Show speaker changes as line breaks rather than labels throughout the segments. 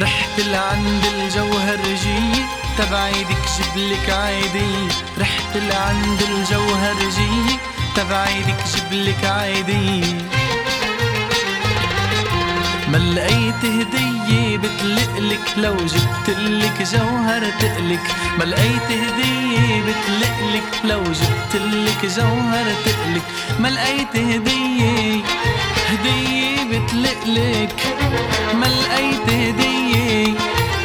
رحت لعند الجوهرجية تبع ايدك جبلك عيدية. رحت لعند الجوهرجية تبع ايدك جبلك عيدية. ما لقيت هدية بتلقلك لو جبتلك جوهر تقلك. ما لقيت هدية بتلقلك لو جبتلك جوهر تقلك. ما لقيت هدية بتلقلك. ما لقيت هدية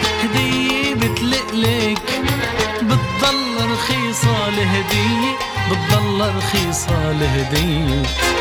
بتلقلك. بتضل رخيصة الهدية، بتضل رخيصة الهدية.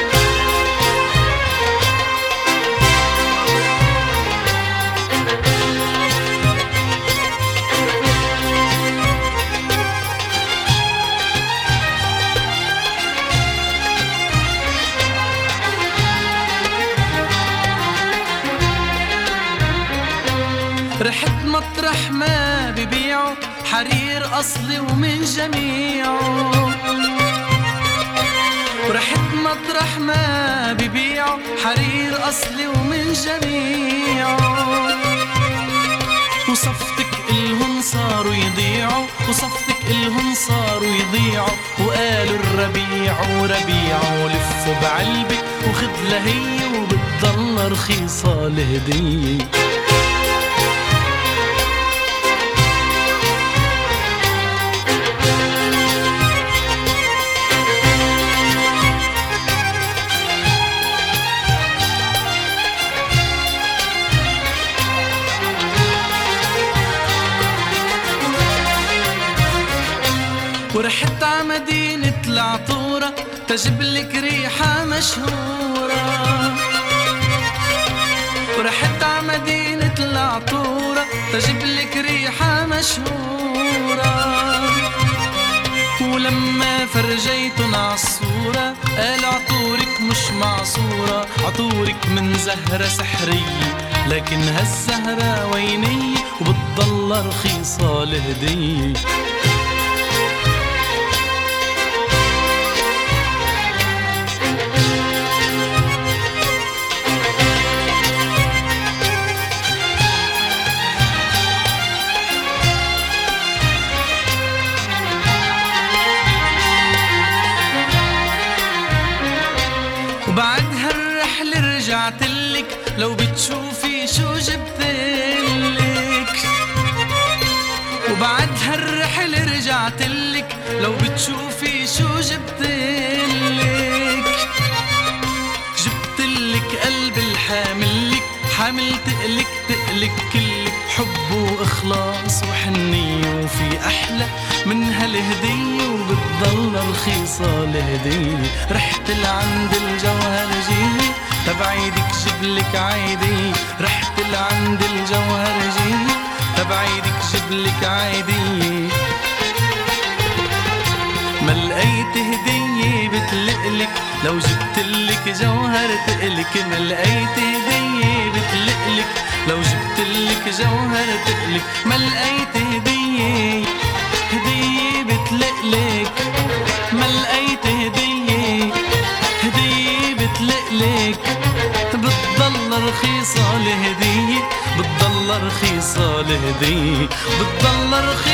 رحت مطرح ما ببيعوا حرير أصلي ومن جميعه. ورحت مطرح ما ببيعوا حرير أصلي ومن جميعه. وصفتك إلهم صاروا يضيعوا، وصفتك إلهم صاروا يضيعوا. وقالوا الربيع وربيع ولفوا بعلبك وخد لهي وبتضل رخيصة الهدية. ورحت ع مدينة العطورة تجبلك ريحة مشهورة. ورحت ع مدينة العطورة تجبلك ريحة مشهورة. ولما فرجيتن عالصورة قال عطورك مش معصورة. عطورك من زهرة سحرية لكن هالزهرة وينية وبتضل رخيصة الهدية. وبعد هالرحلة رجعتلك لو بتشوفي شو جبتلك. وبعد هالرحلة رجعتلك لو بتشوفي شو جبتلك. جبتلك قلب الحاملك حامل تقلك تقلك كلك حب وإخلاص وحنية. وفي أحلى من هالهدية وبتضل رخيصة الهدية. رحت لعند الجوهرجية تبع ايدك جبلك عيدية. رحت لعند الجوهرجية تبع ايدك جبلك عيدية. ما لقيت هدية بتلقلك لو جبتلك جوهر تقلك. ما لقيت هدية بتلقلك لو جبتلك جوهر تقلك. ما لقيت هدية بتلقلك. ما لقيت هدية بتلقلك. بتضل رخيصة الهدية، بتضل رخيصة الهدية، بتضل رخيصة